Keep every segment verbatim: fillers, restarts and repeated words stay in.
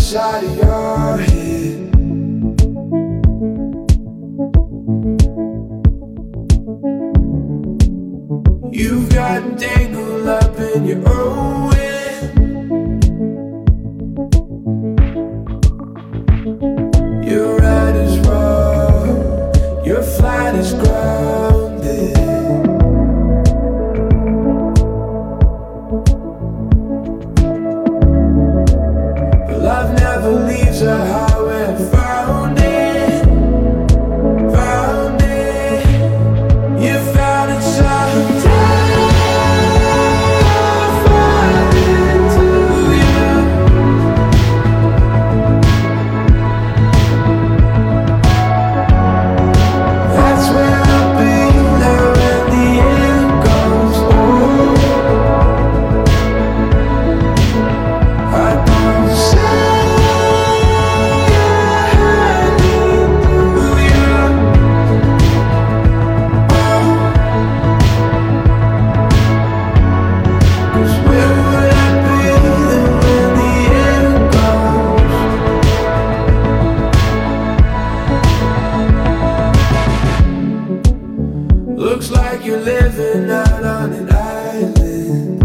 inside of your head. You've gotten tangled up in your own wind. Your ride is wrong, your flight is grounded. But love never leaves her how it found it, found it. You found it someday. Looks like you're living out on an island.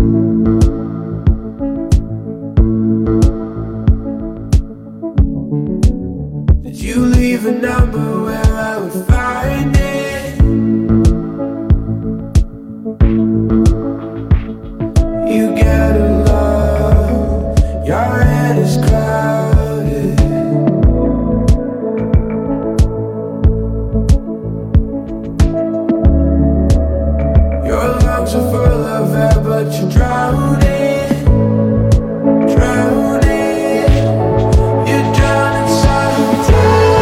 Did you leave a number where I would find it? You gotta love, your head is clouded. Lungs are full of air, but you're drowning, drowning. You're drowning someday.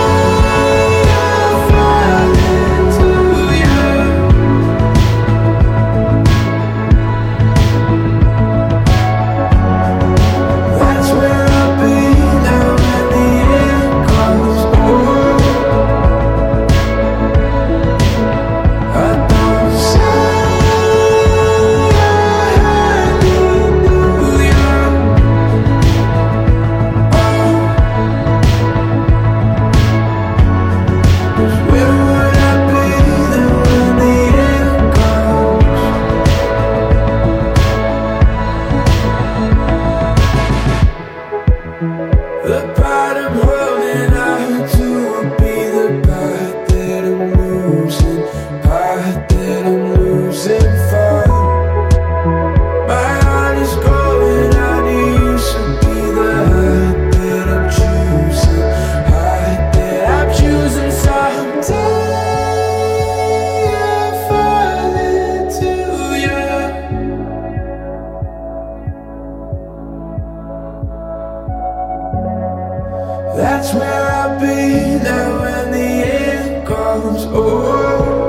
I'll fall into you. That's where I'll be now when the end comes. Oh, I don't say. The part I'm holding out to will be the part that I'm losing, part that I'm losing for. My heart is going out to you, so be the heart that I'm choosing, heart that I'm choosing. Someday I'll fall into you. That's where I'll be now when the end comes. Oh.